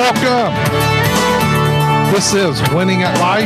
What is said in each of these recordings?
Welcome. This is Winning at Life,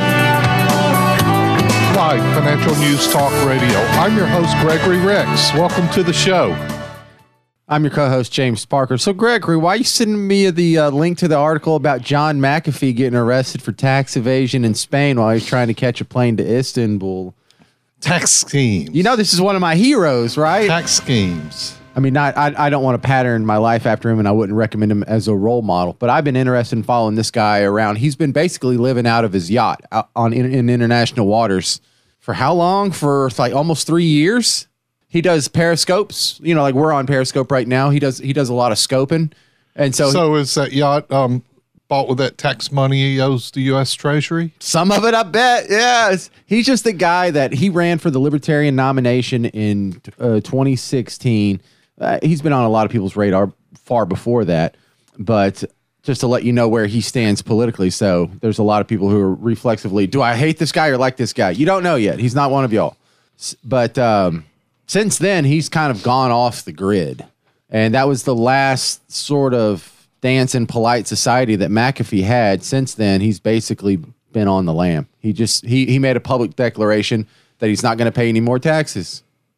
live financial news talk radio. I'm your host, Gregory Ricks. Welcome to the show. I'm your co-host, James Parker. So, Gregory, why are you sending me the link to the article about John McAfee getting arrested for tax evasion in Spain while he's trying to catch a plane to Istanbul? Tax schemes. You know, this is one of my heroes, right? Tax schemes. I mean, I don't want to pattern my life after him, and I wouldn't recommend him as a role model. But I've been interested in following this guy around. He's been basically living out of his yacht in international waters for how long? For like almost 3 years. He does periscopes. You know, like we're on Periscope right now. He does a lot of scoping, and so is that yacht bought with that tax money he owes the U.S. Treasury? Some of it, I bet. Yes, he's just the guy that he ran for the Libertarian nomination in 2016. He's been on a lot of people's radar far before that, but just to let you know where he stands politically. So there's a lot of people who are reflexively, do I hate this guy or like this guy? You don't know yet. He's not one of y'all. But since then, he's kind of gone off the grid. And that was the last sort of dance in polite society that McAfee had. Since then, he's basically been on the lam. He made a public declaration that he's not going to pay any more taxes.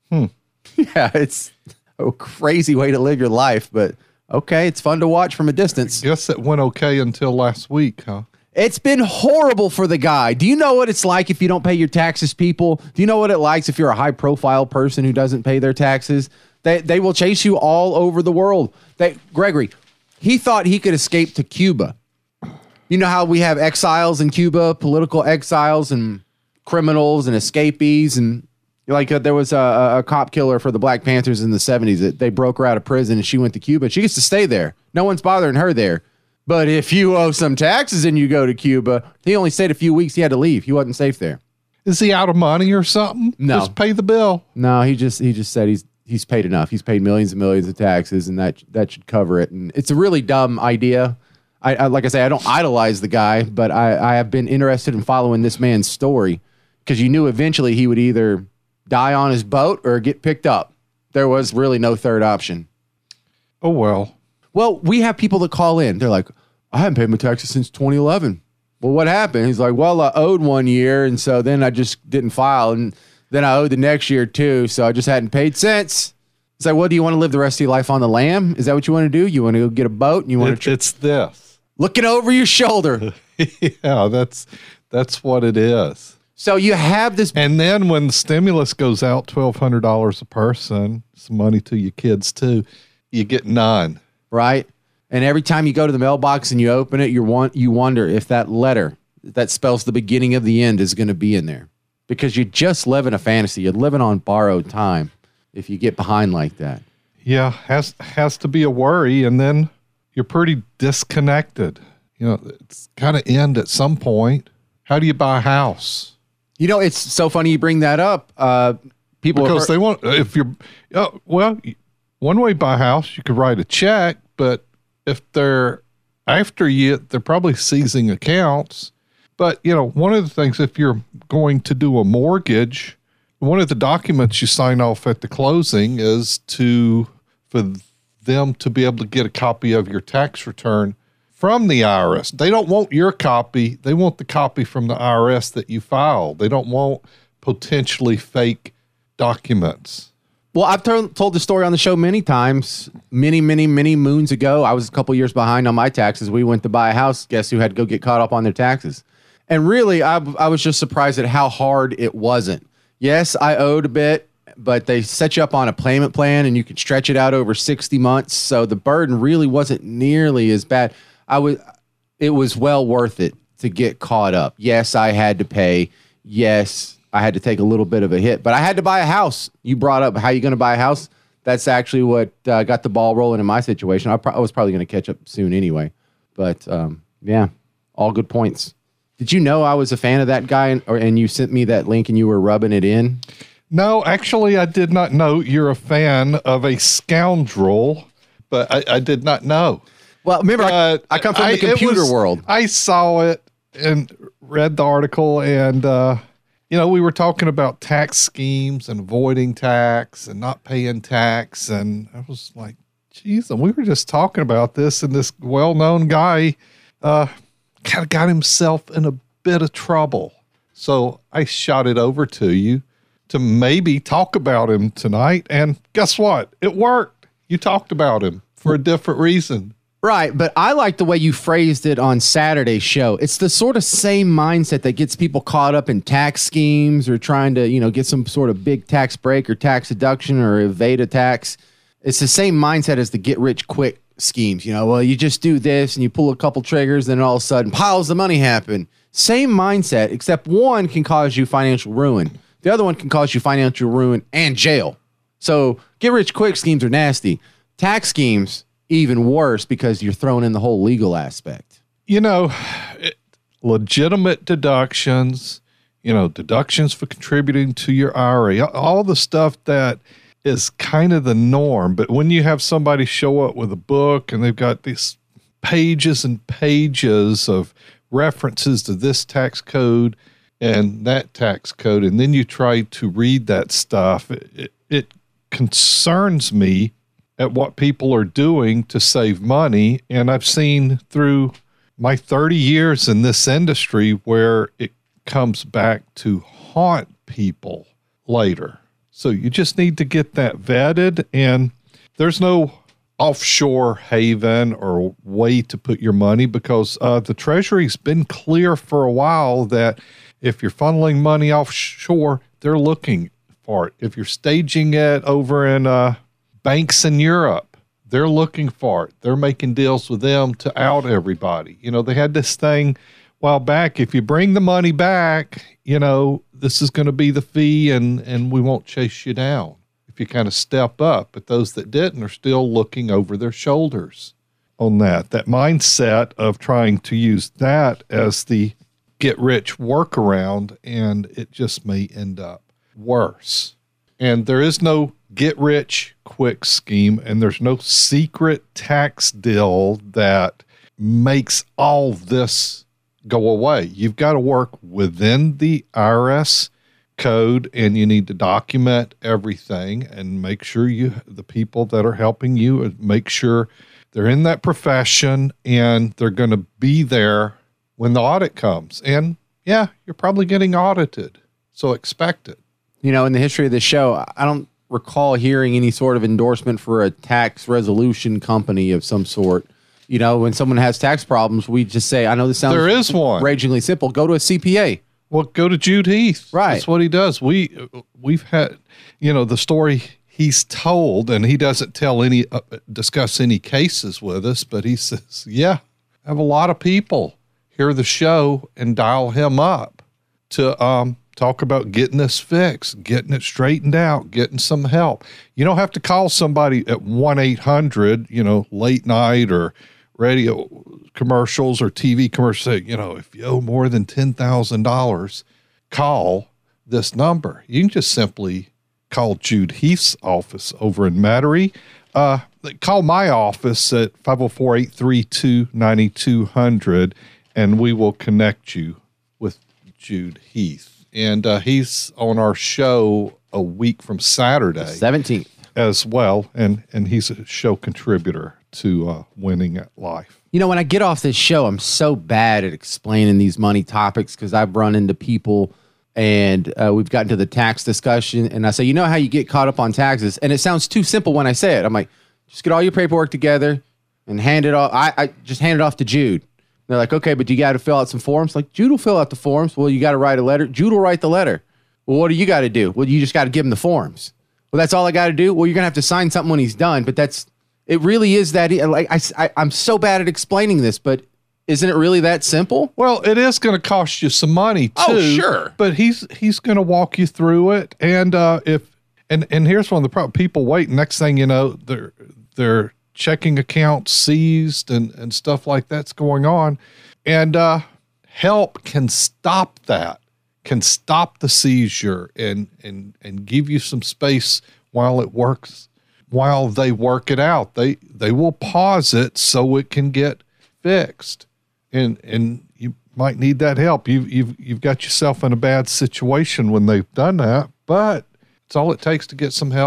Yeah, it's a crazy way to live your life, but okay, it's fun to watch from a distance. Guess it went okay until last week, huh? It's been horrible for the guy. Do you know what it's like if you don't pay your taxes, people? Do you know what it likes if you're a high-profile person who doesn't pay their taxes? They will chase you all over the world. Gregory, he thought he could escape to Cuba. You know how we have exiles in Cuba, political exiles and criminals and escapees, and like there was a cop killer for the Black Panthers in the 70s that they broke her out of prison and she went to Cuba. She gets to stay there. No one's bothering her there. But if you owe some taxes and you go to Cuba, he only stayed a few weeks. He had to leave. He wasn't safe there. Is he out of money or something? No. Just pay the bill. No, he just said he's paid enough. He's paid millions and millions of taxes, and that should cover it. And it's a really dumb idea. I like I say, I don't idolize the guy, but I have been interested in following this man's story because you knew eventually he would either die on his boat or get picked up. There was really no third option. Oh, well. Well, we have people that call in. They're like, I haven't paid my taxes since 2011. Well, what happened? He's like, well, I owed 1 year, and so then I just didn't file, and then I owed the next year too, so I just hadn't paid since. It's like, well, do you want to live the rest of your life on the lam? Is that what you want to do? You want to go get a boat? And you want to? It's this. Looking over your shoulder. Yeah, that's what it is. So you have this. And then when the stimulus goes out, $1,200 a person, some money to your kids too, you get none. Right? And every time you go to the mailbox and you open it, you wonder if that letter that spells the beginning of the end is going to be in there. Because you just live in a fantasy. You're living on borrowed time if you get behind like that. Yeah, has to be a worry. And then you're pretty disconnected. You know, it's got to end at some point. How do you buy a house? You know, it's so funny you bring that up. People because they want, if you're, well, one way to buy a house, you could write a check, but if they're after you, they're probably seizing accounts. But, you know, one of the things, if you're going to do a mortgage, one of the documents you sign off at the closing is for them to be able to get a copy of your tax return from the IRS. They don't want your copy. They want the copy from the IRS that you filed. They don't want potentially fake documents. Well, I've told the story on the show many times. Many moons ago, I was a couple years behind on my taxes. We went to buy a house. Guess who had to go get caught up on their taxes? And really, I was just surprised at how hard it wasn't. Yes, I owed a bit, but they set you up on a payment plan, and you could stretch it out over 60 months. So the burden really wasn't nearly as bad. It was well worth it to get caught up. Yes, I had to pay. Yes, I had to take a little bit of a hit, but I had to buy a house. You brought up how you going to buy a house. That's actually what got the ball rolling in my situation. I was probably going to catch up soon anyway, but yeah, all good points. Did you know I was a fan of that guy, and you sent me that link and you were rubbing it in? No, actually, I did not know you're a fan of a scoundrel, but I did not know. Well, remember, I come from the computer world. I saw it and read the article, and you know, we were talking about tax schemes and avoiding tax and not paying tax, and I was like, geez, and we were just talking about this, and this well-known guy kind of got himself in a bit of trouble. So I shot it over to you to maybe talk about him tonight. And guess what? It worked. You talked about him for a different reason. Right, but I like the way you phrased it on Saturday's show. It's the sort of same mindset that gets people caught up in tax schemes or trying to, get some sort of big tax break or tax deduction or evade a tax. It's the same mindset as the get-rich-quick schemes. Well, you just do this and you pull a couple triggers, then all of a sudden piles of money happen. Same mindset, except one can cause you financial ruin. The other one can cause you financial ruin and jail. So get-rich-quick schemes are nasty. Tax schemes, even worse because you're thrown in the whole legal aspect. Legitimate deductions, deductions for contributing to your IRA, all the stuff that is kind of the norm. But when you have somebody show up with a book and they've got these pages and pages of references to this tax code and that tax code, and then you try to read that stuff, it concerns me at what people are doing to save money. And I've seen through my 30 years in this industry where it comes back to haunt people later. So you just need to get that vetted, and there's no offshore haven or way to put your money because the Treasury's been clear for a while that if you're funneling money offshore, they're looking for it. If you're staging it over in banks in Europe, they're looking for it. They're making deals with them to out everybody. They had this thing a while back. If you bring the money back, this is going to be the fee and we won't chase you down if you kind of step up. But those that didn't are still looking over their shoulders on that. That mindset of trying to use that as the get rich workaround, and it just may end up worse. And there is no get rich quick scheme, and there's no secret tax deal that makes all this go away. You've got to work within the IRS code, and you need to document everything and make sure the people that are helping you, make sure they're in that profession and they're going to be there when the audit comes. And yeah, you're probably getting audited, so expect it. In the history of the show, I don't recall hearing any sort of endorsement for a tax resolution company of some sort. When someone has tax problems, we just say, I know this sounds there is one ragingly simple. Go to a CPA. Well, go to Jude Heath. Right. That's what he does. We've had, the story he's told, and he doesn't discuss any cases with us, but he says, yeah, I have a lot of people hear the show and dial him up to, talk about getting this fixed, getting it straightened out, getting some help. You don't have to call somebody at 1-800, late night or radio commercials or TV commercials. Say, if you owe more than $10,000, call this number. You can just simply call Jude Heath's office over in Metairie. Call my office at 504-832-9200, and we will connect you with Jude Heath. And he's on our show a week from Saturday, 17th, as well. And he's a show contributor to Winning at Life. When I get off this show, I'm so bad at explaining these money topics because I've run into people and we've gotten to the tax discussion. And I say, how you get caught up on taxes? And it sounds too simple when I say it. I'm like, just get all your paperwork together and hand it off. I just hand it off to Jude. They're like, okay, but you got to fill out some forms. Like, Jude will fill out the forms. Well, you got to write a letter. Jude will write the letter. Well, what do you got to do? Well, you just got to give him the forms. Well, that's all I got to do. Well, you're going to have to sign something when he's done. But it really is that, like, I'm so bad at explaining this, but isn't it really that simple? Well, it is going to cost you some money too. Oh, sure. But he's going to walk you through it. And and here's one of the problems. People wait. Next thing you know, they're checking accounts seized and stuff like that's going on. And help can stop that, can stop the seizure and give you some space while it works, while they work it out. They will pause it so it can get fixed. And you might need that help. You've got yourself in a bad situation when they've done that, but it's all it takes to get some help.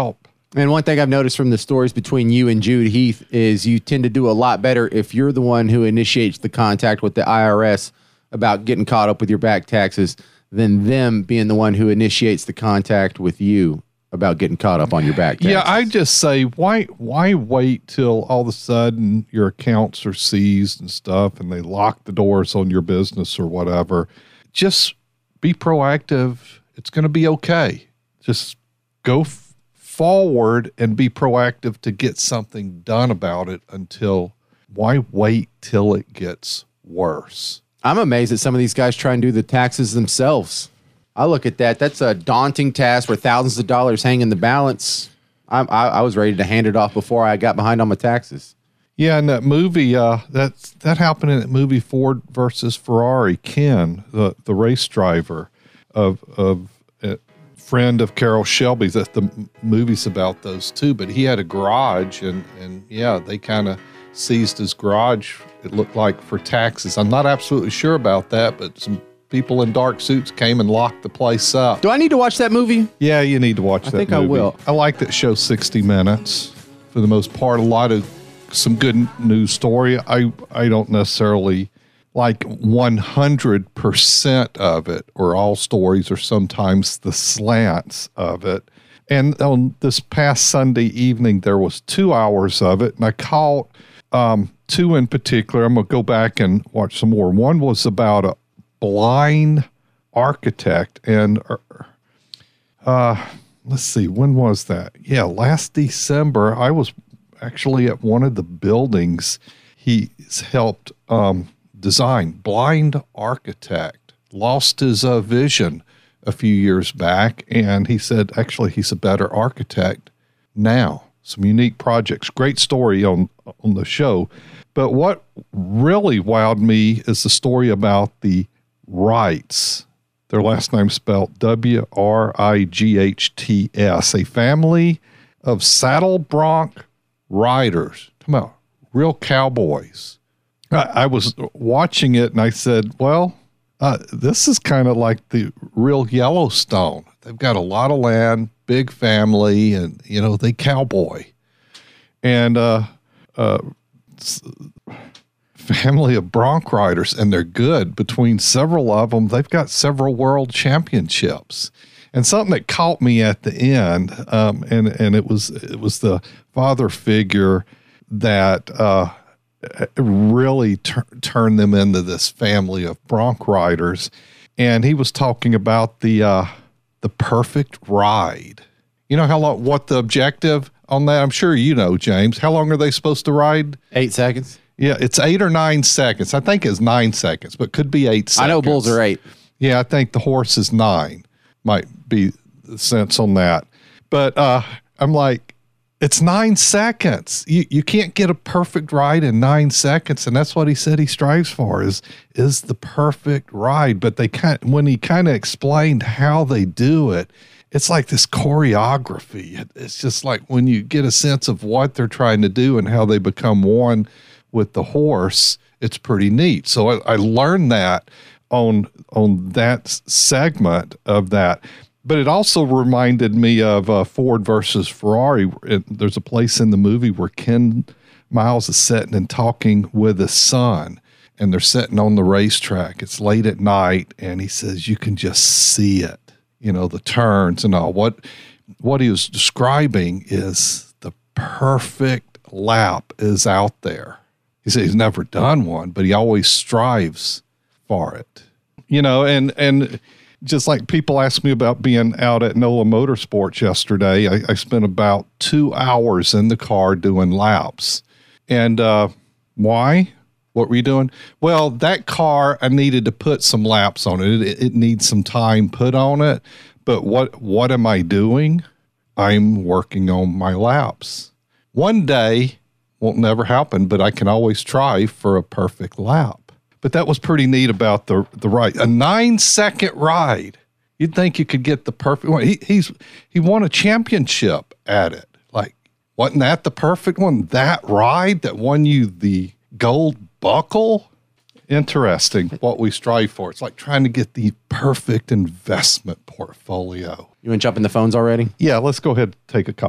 And one thing I've noticed from the stories between you and Jude Heath is you tend to do a lot better if you're the one who initiates the contact with the IRS about getting caught up with your back taxes than them being the one who initiates the contact with you about getting caught up on your back taxes. Yeah, I just say, why wait till all of a sudden your accounts are seized and stuff and they lock the doors on your business or whatever? Just be proactive. It's going to be okay. Just go forward and be proactive to get something done about it until, why wait till it gets worse? I'm amazed that some of these guys try and do the taxes themselves. I look at that. That's a daunting task where thousands of dollars hang in the balance. I was ready to hand it off before I got behind on my taxes. Yeah, in that movie, that happened in that movie Ford versus Ferrari. Ken, the race driver of a friend of Carroll Shelby's. That the movie's about those two. But he had a garage, and yeah, they kind of seized his garage. It looked like for taxes. I'm not absolutely sure about that, but some people in dark suits came and locked the place up. Do I need to watch that movie? Yeah, you need to watch that movie. I think I will. I like that show 60 Minutes for the most part. A lot of some good news story. I don't necessarily like 100% of it or all stories or sometimes the slants of it. And on this past Sunday evening, there was 2 hours of it, and I caught two in particular. I'm going to go back and watch some more. One was about a blind architect, and let's see, when was that? Yeah, last December, I was actually at one of the buildings he's helped design. Blind architect, lost his vision a few years back, and he said actually he's a better architect now. Some unique projects. Great story on the show. But what really wowed me is the story about the Wrights. Their last name spelled Wrights, a family of saddle bronc riders. Come on, real cowboys. I was watching it and I said, well, this is kind of like the real Yellowstone. They've got a lot of land, big family, and, you know, they cowboy. And family of bronc riders, and they're good. Between several of them, they've got several world championships. And something that caught me at the end, and it was the father figure that really turned them into this family of bronc riders. And he was talking about the perfect ride. You know how long? What the objective on that? I'm sure you know, James. How long are they supposed to ride? 8 seconds. Yeah, it's 8 or 9 seconds. I think it's 9 seconds, but could be 8 seconds. I know bulls are 8. Yeah, I think the horse is 9. Might be the sense on that. But I'm like, it's 9 seconds. You can't get a perfect ride in 9 seconds, and that's what he said he strives for is the perfect ride. But when he kind of explained how they do it, it's like this choreography. It's just like when you get a sense of what they're trying to do and how they become one with the horse, it's pretty neat. So I learned that on that segment of that. But it also reminded me of Ford versus Ferrari. There's a place in the movie where Ken Miles is sitting and talking with his son, and they're sitting on the racetrack. It's late at night, and he says, you can just see it, you know, the turns and all. What he was describing is the perfect lap is out there. He said he's never done one, but he always strives for it. You know, and just like people asked me about being out at NOLA Motorsports yesterday, I spent about 2 hours in the car doing laps. And why? What were you doing? Well, that car, I needed to put some laps on it. It needs some time put on it. But what am I doing? I'm working on my laps. One day, won't never happen, but I can always try for a perfect lap. But that was pretty neat about the ride. A 9-second ride. You'd think you could get the perfect one. He won a championship at it. Like, wasn't that the perfect one? That ride that won you the gold buckle? Interesting what we strive for. It's like trying to get the perfect investment portfolio. You want to jump in the phones already? Yeah, let's go ahead and take a call.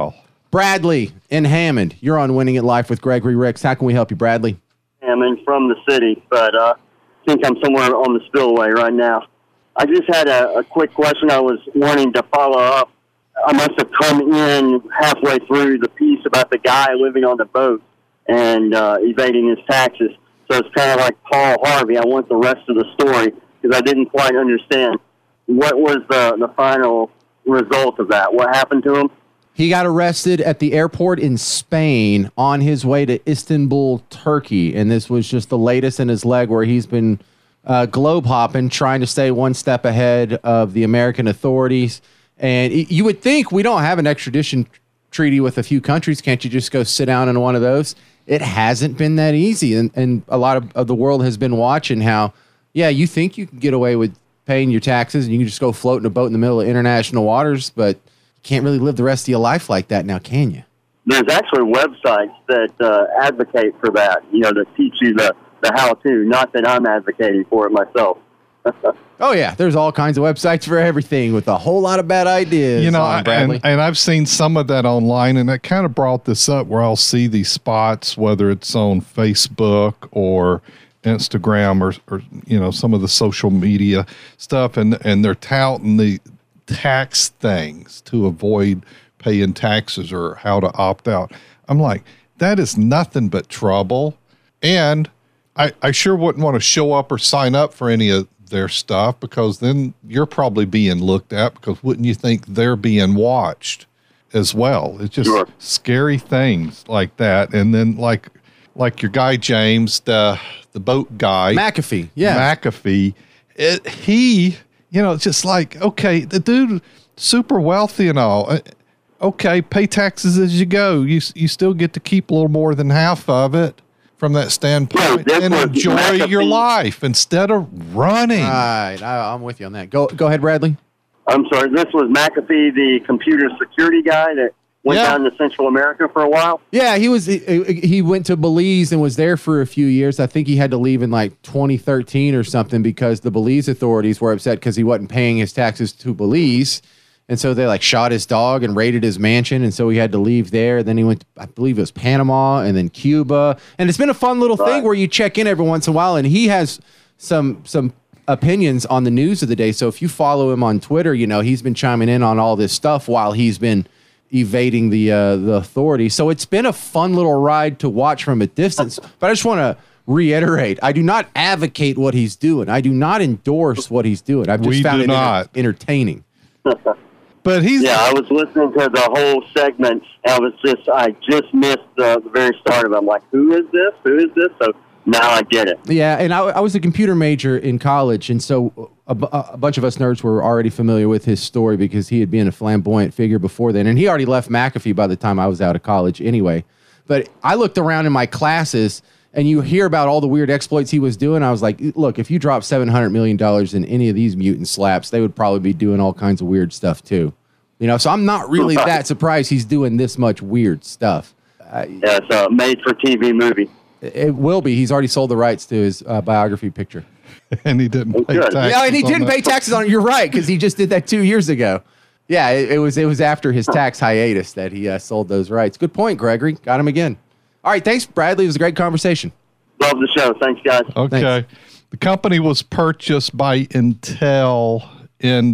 Bradley in Hammond, you're on Winning at Life with Gregory Ricks. How can we help you, Bradley? I'm from the city, but I think I'm somewhere on the spillway right now. I just had a quick question I was wanting to follow up. I must have come in halfway through the piece about the guy living on the boat and evading his taxes. So it's kind of like Paul Harvey. I want the rest of the story because I didn't quite understand. What was the final result of that? What happened to him? He got arrested at the airport in Spain on his way to Istanbul, Turkey. And this was just the latest in his leg where he's been globe hopping, trying to stay one step ahead of the American authorities. And you would think we don't have an extradition treaty with a few countries. Can't you just go sit down in one of those? It hasn't been that easy. And a lot of the world has been watching how, yeah, you think you can get away with paying your taxes and you can just go float in a boat in the middle of international waters, but you can't really live the rest of your life like that now, can you? There's actually websites that advocate for that, that teach you the how-to. Not that I'm advocating for it myself. Oh, yeah. There's all kinds of websites for everything with a whole lot of bad ideas. And I've seen some of that online, and that kind of brought this up where I'll see these spots, whether it's on Facebook or Instagram or some of the social media stuff, and they're touting the tax things to avoid paying taxes or how to opt out. I'm like, that is nothing but trouble. And I sure wouldn't want to show up or sign up for any of their stuff, because then you're probably being looked at, because wouldn't you think they're being watched as well? It's just scary things like that. And then like your guy, James, the boat guy. McAfee. Yeah. McAfee. He, just like, okay, the dude, super wealthy and all. Okay, pay taxes as you go. You still get to keep a little more than half of it from that standpoint, and enjoy your life instead of running. All right, I'm with you on that. Go ahead, Bradley. I'm sorry, this was McAfee, the computer security guy that went down to Central America for a while? Yeah, he went to Belize and was there for a few years. I think he had to leave in like 2013 or something because the Belize authorities were upset because he wasn't paying his taxes to Belize. And so they shot his dog and raided his mansion. And so he had to leave there. Then he went, I believe it was Panama and then Cuba. And it's been a fun little thing where you check in every once in a while. And he has some opinions on the news of the day. So if you follow him on Twitter, he's been chiming in on all this stuff while he's been evading the authorities. So it's been a fun little ride to watch from a distance. But I just want to reiterate, I do not advocate what he's doing. I do not endorse what he's doing. I've just found it entertaining. But I was listening to the whole segment. I just missed the very start of it. I'm like, who is this? Who is this? So now I get it. Yeah, and I was a computer major in college, and so a bunch of us nerds were already familiar with his story because he had been a flamboyant figure before then, and he already left McAfee by the time I was out of college anyway. But I looked around in my classes, and you hear about all the weird exploits he was doing. I was like, look, if you drop $700 million in any of these mutant slaps, they would probably be doing all kinds of weird stuff too. So I'm not really that surprised he's doing this much weird stuff. It's a made-for-TV movie. It will be. He's already sold the rights to his biography picture. And he didn't pay taxes. Yeah, and he didn't pay taxes on it. You're right, because he just did that 2 years ago. Yeah, it was after his tax hiatus that he sold those rights. Good point, Gregory. Got him again. All right, thanks, Bradley. It was a great conversation. Love the show. Thanks, guys. Okay. Thanks. The company was purchased by Intel in,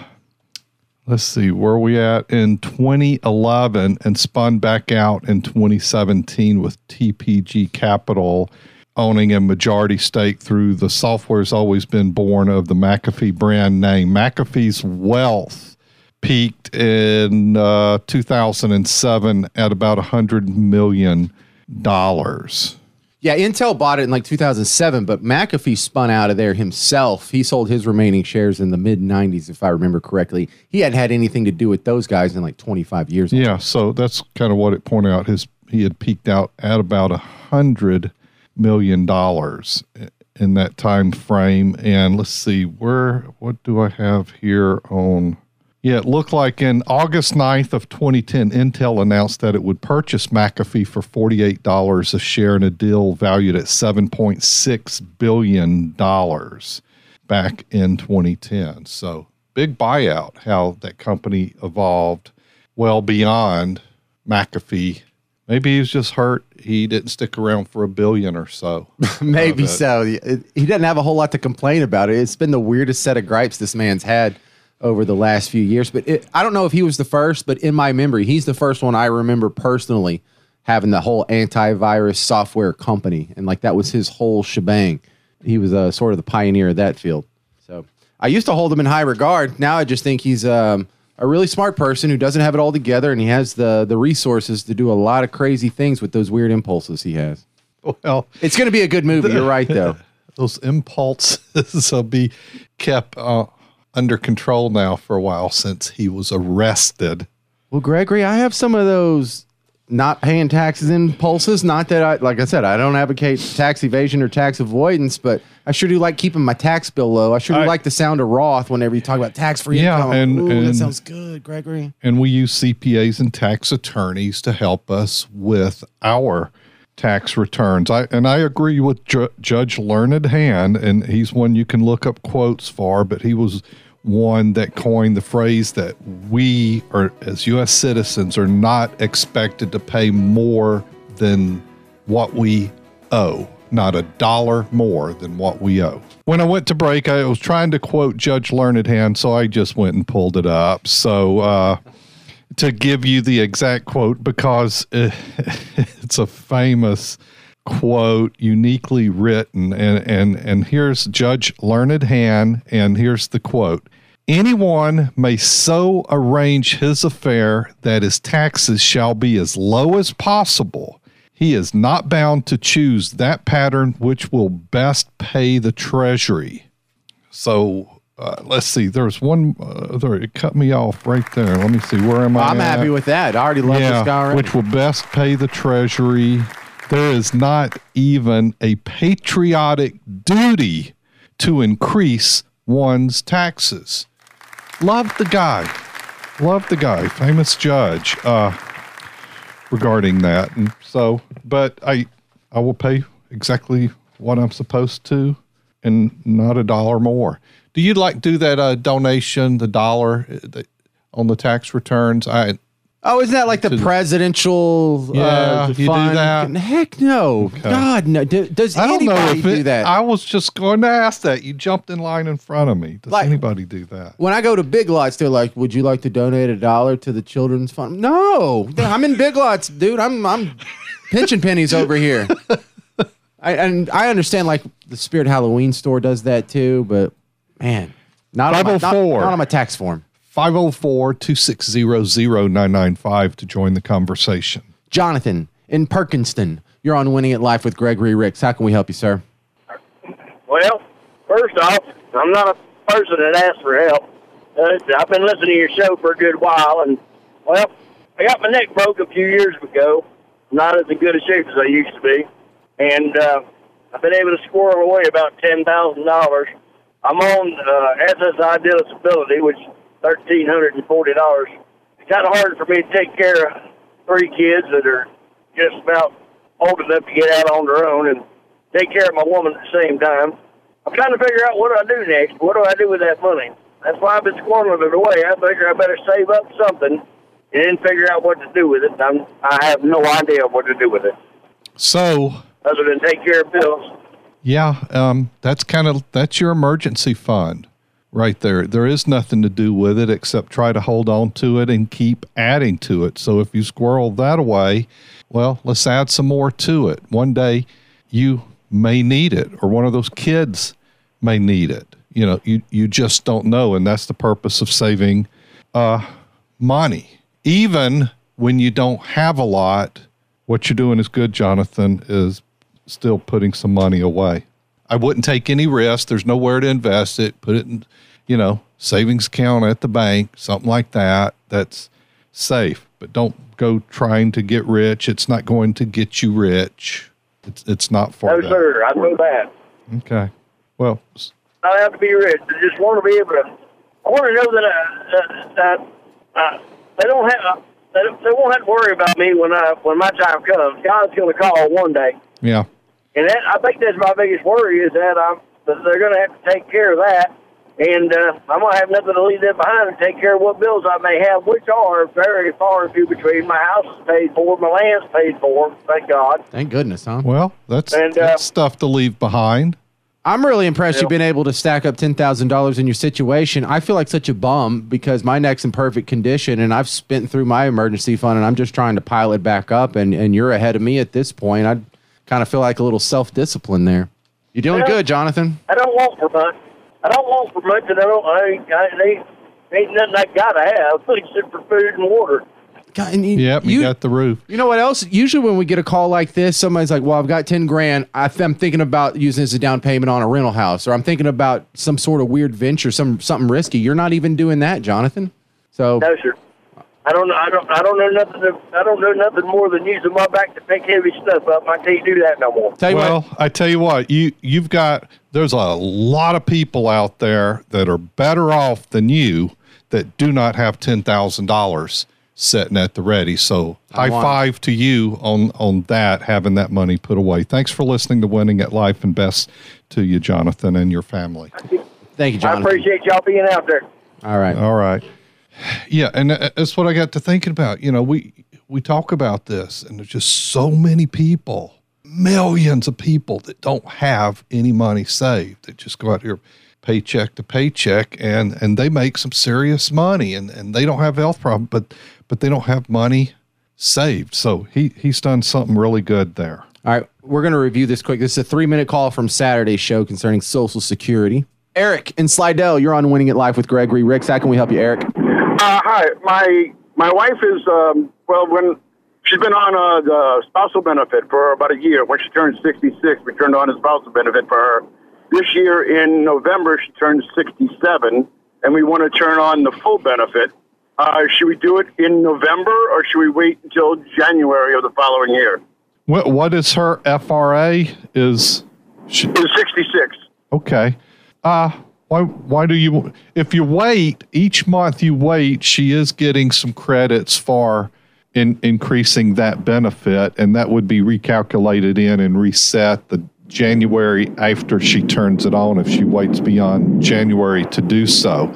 let's see, where are we at? In 2011 and spun back out in 2017 with TPG Capital owning a majority stake through the Software's Always Been Born of the McAfee brand name. McAfee's wealth peaked in 2007 at about $100 million. Yeah, Intel bought it in 2007, but McAfee spun out of there himself. He sold his remaining shares in the mid-90s, if I remember correctly. He hadn't had anything to do with those guys in 25 years. Yeah, so that's kind of what it pointed out. He had peaked out at about $100 million in that time frame. And let's see, what do I have here on... Yeah, it looked like in August 9th of 2010, Intel announced that it would purchase McAfee for $48 a share in a deal valued at $7.6 billion back in 2010. So big buyout, how that company evolved well beyond McAfee. Maybe he was just hurt. He didn't stick around for $1 billion or so. Maybe so. He doesn't have a whole lot to complain about. It's been the weirdest set of gripes this man's had over the last few years. But I don't know if he was the first, but in my memory, he's the first one I remember personally having the whole antivirus software company. And like that was his whole shebang. He was sort of the pioneer of that field. So I used to hold him in high regard. Now I just think he's a really smart person who doesn't have it all together, and he has the resources to do a lot of crazy things with those weird impulses he has. Well, it's going to be a good movie. You're right, though. Those impulses will be kept under control now for a while since he was arrested. Well, Gregory, I have some of those not paying taxes impulses. Not that like I said, I don't advocate tax evasion or tax avoidance, but I sure do like keeping my tax bill low. I sure do like the sound of Roth whenever you talk about tax-free income. And that sounds good, Gregory. And we use CPAs and tax attorneys to help us with our tax returns. I agree with Judge Learned Hand, and he's one you can look up quotes for, but he was one that coined the phrase that we are, as U.S. citizens, are not expected to pay more than what we owe. Not a dollar more than what we owe. When I went to break, I was trying to quote Judge Learned Hand, so I just went and pulled it up. So to give you the exact quote, because it's a famous quote, uniquely written, and here's Judge Learned Hand, and here's the quote. Anyone may so arrange his affair that his taxes shall be as low as possible. He is not bound to choose that pattern which will best pay the Treasury. So let's see. There's one. It cut me off right there. Let me see. Where am I? I'm happy with that. I already love this guy already. Which will best pay the Treasury. There is not even a patriotic duty to increase one's taxes. Love the guy. Famous judge regarding that. And so, but I will pay exactly what I'm supposed to and not a dollar more. Do you do that donation, the dollar on the tax returns? Isn't that like the presidential fund? You do that? Heck no. Okay. God, no. Does anybody do that? I was just going to ask that. You jumped in line in front of me. Does anybody do that? When I go to Big Lots, they're like, would you like to donate $1 to the children's fund? No. I'm in Big Lots, dude. I'm pinching pennies over here. I understand like the Spirit Halloween store does that too, but man, not on my tax form. 504-260-0995 to join the conversation. Jonathan in Perkinston, you're on Winning It Live with Gregory Ricks. How can we help you, sir? Well, first off, I'm not a person that asks for help. I've been listening to your show for a good while, and, well, I got my neck broke a few years ago. Not as in good a shape as I used to be. And I've been able to squirrel away about $10,000. I'm on SSI disability, which $1,340. It's kind of hard for me to take care of 3 kids that are just about old enough to get out on their own and take care of my woman at the same time. I'm trying to figure out what do I do next. What do I do with that money? That's why I've been squirreling it away. I figure I better save up something and then figure out what to do with it. I have no idea what to do with it. So, other than take care of bills. Yeah, that's your emergency fund. Right there. There is nothing to do with it except try to hold on to it and keep adding to it. So if you squirrel that away, well, let's add some more to it. One day you may need it, or one of those kids may need it. You just don't know. And that's the purpose of saving money. Even when you don't have a lot, what you're doing is good, Jonathan, is still putting some money away. I wouldn't take any risk. There's nowhere to invest it. Put it in, savings account at the bank, something like that. That's safe. But don't go trying to get rich. It's not going to get you rich. It's not for that. No, sir. I know that. Okay. Well, I don't have to be rich. I just want to be able to. I want to know that they don't have. They won't have to worry about me when my time comes. God's going to call one day. Yeah. And I think that's my biggest worry is that they're going to have to take care of that And I'm going to have nothing to leave them behind and take care of what bills I may have, which are very far and few between. My house is paid for. My land's paid for, thank God. Thank goodness, huh? Well, that's stuff to leave behind. I'm really impressed you've been able to stack up $10,000 in your situation. I feel like such a bum because my neck's in perfect condition, and I've spent through my emergency fund, and I'm just trying to pile it back up, and you're ahead of me at this point. I kind of feel like a little self-discipline there. You're doing good, Jonathan. I don't want for much. And ain't nothing I gotta have, except for food and water. God, and you got the roof. You know what else? Usually when we get a call like this, somebody's like, well, I've got 10 grand. I'm thinking about using this as a down payment on a rental house, or I'm thinking about some sort of weird venture, something risky. You're not even doing that, Jonathan. So no, sir. I don't know nothing. I don't know nothing more than using my back to pick heavy stuff up. I can't do that no more. I tell you what, there's a lot of people out there that are better off than you that do not have $10,000 sitting at the ready. So high five to you on that, having that money put away. Thanks for listening to Winning at Life, and best to you, Jonathan, and your family. Thank you, Jonathan. I appreciate y'all being out there. All right. Yeah, and that's what I got to thinking about. You know, we talk about this, and there's just so many people, millions of people that don't have any money saved, that just go out here paycheck to paycheck, and they make some serious money, and they don't have health problems, but they don't have money saved. So he's done something really good there. All right, we're going to review this quick. This is a 3-minute call from Saturday's show concerning Social Security. Eric in Slidell, you're on Winning at Life with Gregory Ricks. How can we help you, Eric? Hi, my wife is when she's been on the spousal benefit for about a year. When she turned 66, we turned on a spousal benefit for her. This year in November, she turned 67, and we want to turn on the full benefit. Should we do it in November, or should we wait until January of the following year? What is her FRA? Is 66. Okay. Why do you, if you wait, each month you wait, she is getting some credits for increasing that benefit, and that would be recalculated in and reset the January after she turns it on if she waits beyond January to do so.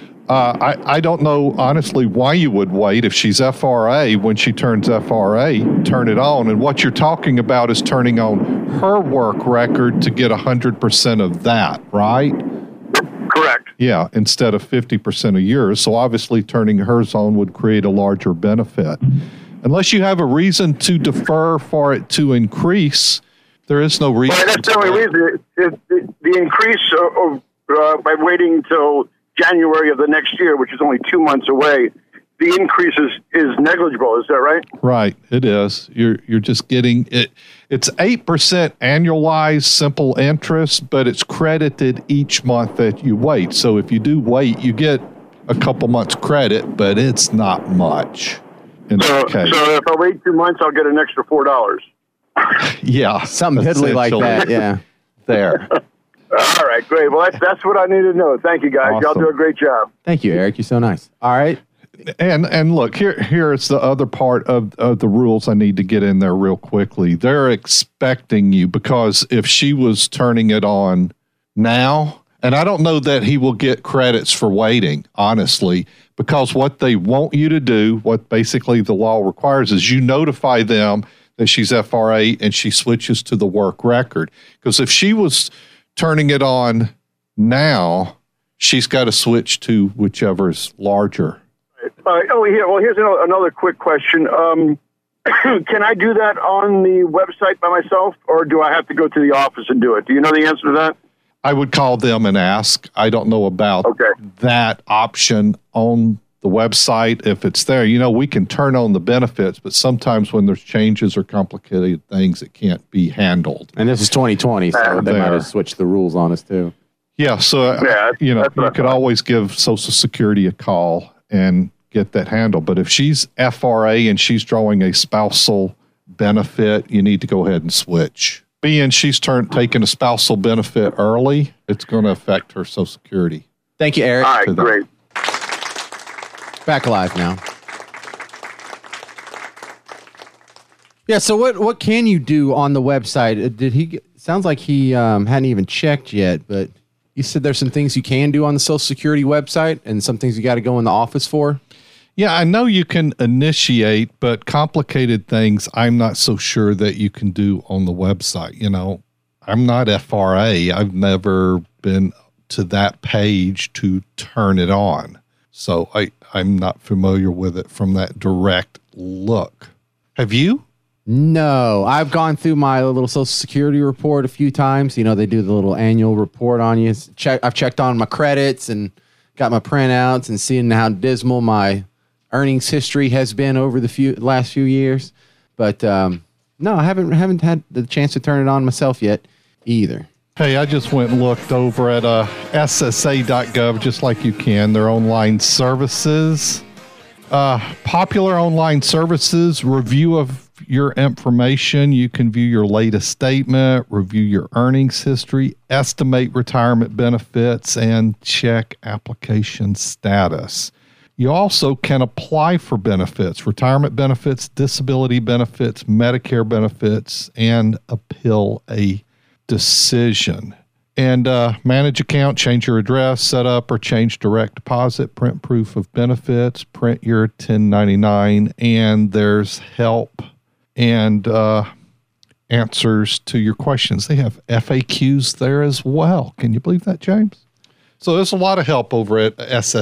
I don't know, honestly, why you would wait if she's FRA. When she turns FRA, turn it on. And what you're talking about is turning on her work record to get 100% of that, right? Correct. Yeah, instead of 50% of yours. So obviously turning hers on would create a larger benefit. Unless you have a reason to defer for it to increase, there is no reason. Well, that's the only reason. The increase by waiting until January of the next year, which is only 2 months away, the increase is negligible. Is that right? Right. It is. You're just getting it. It's 8% annualized simple interest, but it's credited each month that you wait. So if you do wait, you get a couple months credit, but it's not much. So if I wait 2 months, I'll get an extra $4. Yeah. Something piddly like that. Yeah. There. All right, great. Well, that's what I need to know. Thank you, guys. Awesome. Y'all do a great job. Thank you, Eric. You're so nice. All right. And look, here's the other part of the rules I need to get in there real quickly. They're expecting you, because if she was turning it on now, and I don't know that he will get credits for waiting, honestly, because what they want you to do, what basically the law requires, is you notify them that she's FRA and she switches to the work record. Because if she was turning it on now, she's got to switch to whichever is larger. Here's another quick question. Can I do that on the website by myself, or do I have to go to the office and do it? Do you know the answer to that? I would call them and ask. I don't know about that option on the website. If it's there, we can turn on the benefits, but sometimes when there's changes or complicated things, it can't be handled. And this is 2020, so they might have switched the rules on us too. Yeah, so you could always give Social Security a call and get that handled. But if she's FRA and she's drawing a spousal benefit, you need to go ahead and switch. Being she's taking a spousal benefit early, it's going to affect her Social Security. Thank you, Eric. All right, great. Back alive now. Yeah, so what can you do on the website? Sounds like he hadn't even checked yet, but You said there's some things you can do on the Social Security website and some things you got to go in the office for. Yeah, I know you can initiate, but complicated things I'm not so sure that you can do on the website. You know, I'm not FRA. I've never been to that page to turn it on. So I'm not familiar with it from that direct look. Have you? No, I've gone through my little Social Security report a few times. You know, they do the little annual report on you. I've checked on my credits and got my printouts and seeing how dismal my earnings history has been over the last few years. But no, I haven't had the chance to turn it on myself yet either. Hey, I just went and looked over at SSA.gov, just like you can, their online services. Popular online services, review of your information. You can view your latest statement, review your earnings history, estimate retirement benefits, and check application status. You also can apply for benefits, retirement benefits, disability benefits, Medicare benefits, and appeal a decision. And manage account, change your address, set up or change direct deposit, print proof of benefits, print your 1099, and there's help and answers to your questions. They have FAQs there as well. Can you believe that, James? So there's a lot of help over at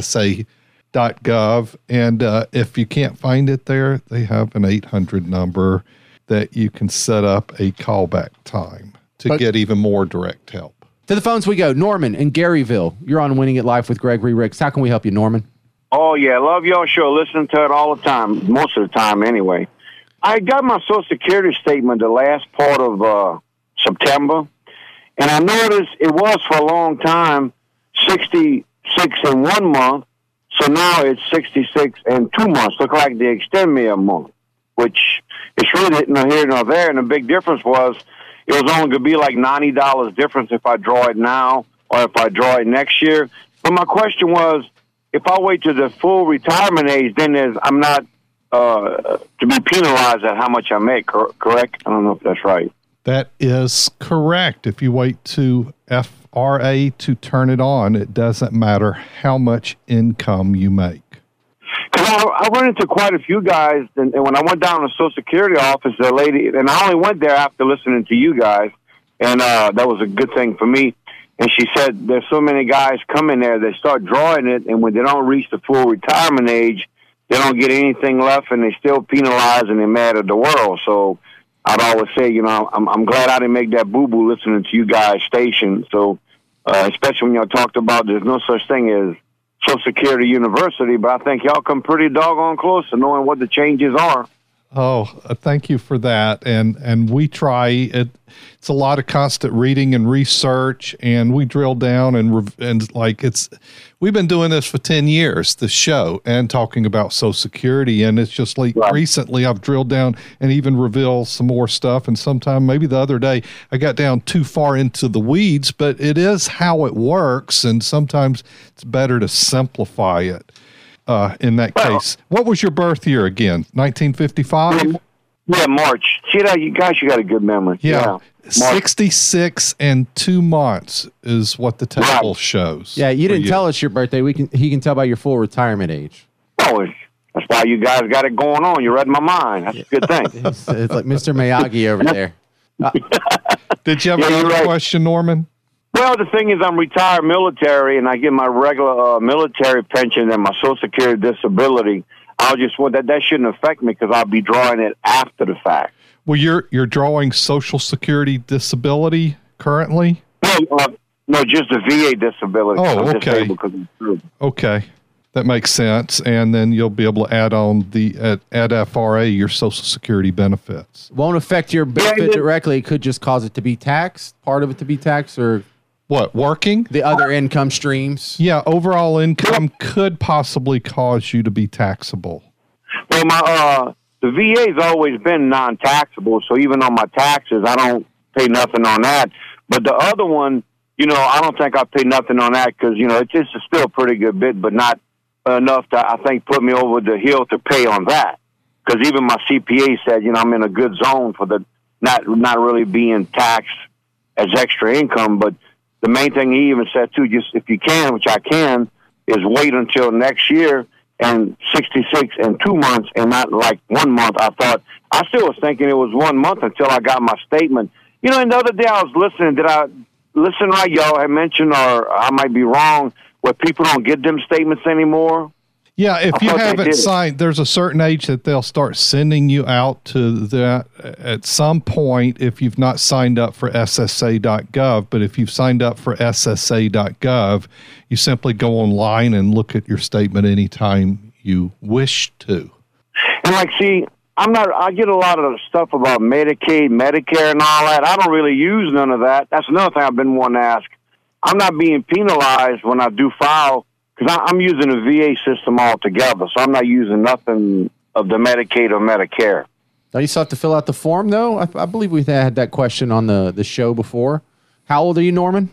SSA.gov. And if you can't find it there, they have an 800 number that you can set up a callback time to get even more direct help. To the phones we go. Norman in Garyville. You're on Winning at Life with Gregory Ricks. How can we help you, Norman? Oh, yeah. Love your show. Listen to it all the time. Most of the time, anyway. I got my Social Security statement the last part of September, and I noticed it was for a long time 66 in 1 month, so now it's 66 in 2 months. Look like they extend me a month, which is really neither here nor there, and the big difference was it was only going to be like $90 difference if I draw it now or if I draw it next year. But my question was, if I wait to the full retirement age, then I'm not to be penalized at how much I make, correct? I don't know if that's right. That is correct. If you wait to FRA to turn it on, it doesn't matter how much income you make. Because I run into quite a few guys, and when I went down to the Social Security office, the lady, and I only went there after listening to you guys, and that was a good thing for me. And she said there's so many guys come in there, they start drawing it, and when they don't reach the full retirement age, they don't get anything left, and they still penalize and they're mad at the world. So I'd always say, you know, I'm glad I didn't make that boo-boo listening to you guys' station. So especially when y'all talked about there's no such thing as Social Security University, but I think y'all come pretty doggone close to knowing what the changes are. Oh, thank you for that. And we try it. It's a lot of constant reading and research, and we drill down and like we've been doing this for 10 years, the show, and talking about Social Security. And it's just like recently I've drilled down and even revealed some more stuff. And sometime maybe the other day I got down too far into the weeds, but it is how it works. And sometimes it's better to simplify it. In that case, what was your birth year again? 1955? Yeah, March. See that, you got a good memory. Yeah. 66 and 2 months is what the table shows. Yeah, you didn't tell us your birthday. He can tell by your full retirement age. Oh, that's why you guys got it going on. You read my mind. That's a good thing. It's like Mr. Miyagi over there. Did you have another question, Norman? Well, the thing is, I'm retired military, and I get my regular military pension and my Social Security disability. I'll just that shouldn't affect me because I'll be drawing it after the fact. Well, you're drawing Social Security disability currently? No, just the VA disability. Oh, okay. Okay, that makes sense. And then you'll be able to add on at FRA your Social Security benefits. Won't affect your benefit directly. It could just cause it to be taxed. Part of it to be taxed, or what? Working the other income streams. Yeah, overall income could possibly cause you to be taxable. Well, the VA's always been non-taxable, so even on my taxes, I don't pay nothing on that. But the other one, you know, I don't think I pay nothing on that because, you know, it's just still a pretty good bit, but not enough to, I think, put me over the hill to pay on that. Because even my CPA said, you know, I'm in a good zone for the not really being taxed as extra income. But the main thing he even said too, just if you can, which I can, is wait until next year and 66 and 2 months and not like 1 month. I still was thinking it was 1 month until I got my statement. You know, and the other day I was listening. Did I listen right? Y'all had mentioned, or I might be wrong, where people don't get them statements anymore. Yeah, if you haven't signed, there's a certain age that they'll start sending you out to that at some point if you've not signed up for SSA.gov. But if you've signed up for SSA.gov, you simply go online and look at your statement anytime you wish to. And like, see, I get a lot of stuff about Medicaid, Medicare, and all that. I don't really use none of that. That's another thing I've been wanting to ask. I'm not being penalized when I do file, because I'm using a VA system altogether, so I'm not using nothing of the Medicaid or Medicare. Don't you still have to fill out the form, though? I believe we had that question on the show before. How old are you, Norman?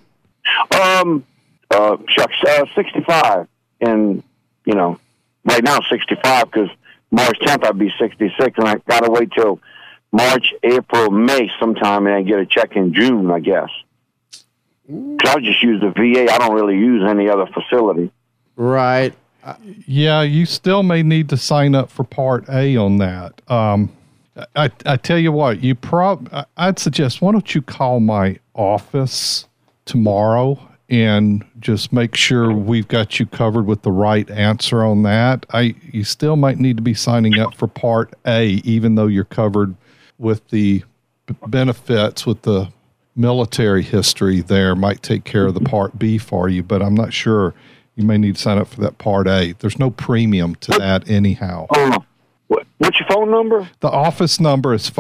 65. And, you know, right now 65, because March 10th I'll be 66, and I got to wait till March, April, May sometime, and I get a check in June, I guess. Because I just use the VA. I don't really use any other facility. Right. Yeah, you still may need to sign up for Part A on that. I tell you what, I'd suggest, why don't you call my office tomorrow and just make sure we've got you covered with the right answer on that. You still might need to be signing up for Part A, even though you're covered with the benefits with the military history there. Might take care of the Part B for you, but I'm not sure. You may need to sign up for that Part A. There's no premium to that anyhow. What's your phone number? The office number is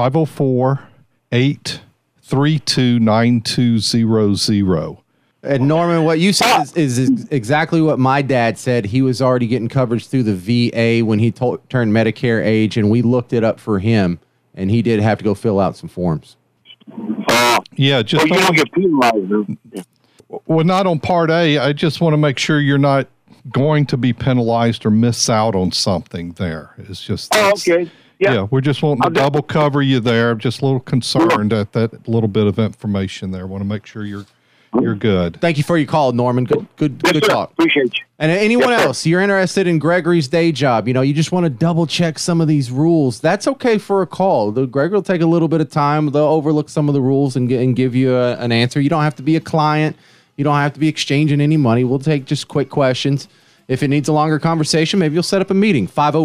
504-832-9200. And Norman, what you said is exactly what my dad said. He was already getting coverage through the VA when he turned Medicare age, and we looked it up for him, and he did have to go fill out some forms. Yeah, just you don't get penalized. Well, not on Part A. I just want to make sure you're not going to be penalized or miss out on something there. It's just... okay. Yeah, we're just wanting to double cover you there. I'm just a little concerned at that little bit of information there. I want to make sure you're good. Thank you for your call, Norman. Good talk. Appreciate you. And anyone else, you're interested in Gregory's day job, you just want to double check some of these rules, that's okay for a call. Gregory will take a little bit of time. They'll overlook some of the rules and give you an answer. You don't have to be a client. You don't have to be exchanging any money. We'll take just quick questions. If it needs a longer conversation, maybe you'll set up a meeting.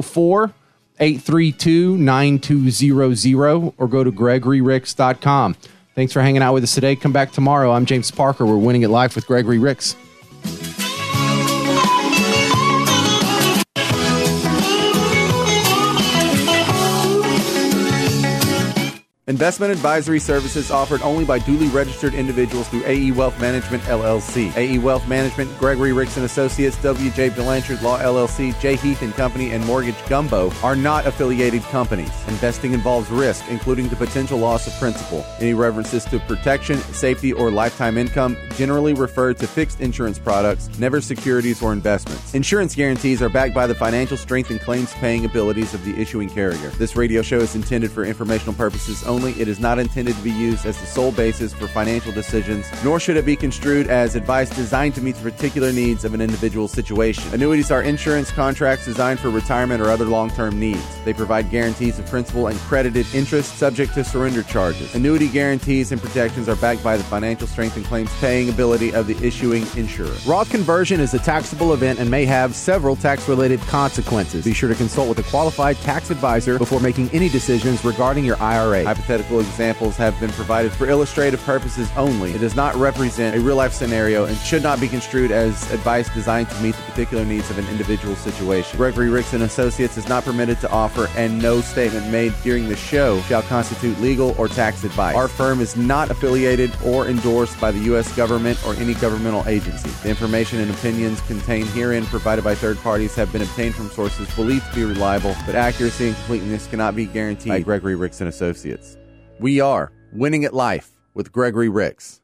504-832-9200 or go to GregoryRicks.com. Thanks for hanging out with us today. Come back tomorrow. I'm James Parker. We're Winning at Life with Gregory Ricks. Investment advisory services offered only by duly registered individuals through AE Wealth Management, LLC. AE Wealth Management, Gregory Ricks & Associates, W.J. Blanchard Law, LLC, J. Heath & Company, and Mortgage Gumbo are not affiliated companies. Investing involves risk, including the potential loss of principal. Any references to protection, safety, or lifetime income generally refer to fixed insurance products, never securities or investments. Insurance guarantees are backed by the financial strength and claims-paying abilities of the issuing carrier. This radio show is intended for informational purposes only. It is not intended to be used as the sole basis for financial decisions, nor should it be construed as advice designed to meet the particular needs of an individual situation. Annuities are insurance contracts designed for retirement or other long-term needs. They provide guarantees of principal and credited interest subject to surrender charges. Annuity guarantees and protections are backed by the financial strength and claims-paying ability of the issuing insurer. Roth conversion is a taxable event and may have several tax-related consequences. Be sure to consult with a qualified tax advisor before making any decisions regarding your IRA. Hypothetical examples have been provided for illustrative purposes only. It does not represent a real-life scenario and should not be construed as advice designed to meet the particular needs of an individual situation. Gregory Ricks & Associates is not permitted to offer, and no statement made during the show shall constitute legal or tax advice. Our firm is not affiliated or endorsed by the U.S. government or any governmental agency. The information and opinions contained herein provided by third parties have been obtained from sources believed to be reliable, but accuracy and completeness cannot be guaranteed by Gregory Ricks & Associates. We are Winning at Life with Gregory Ricks.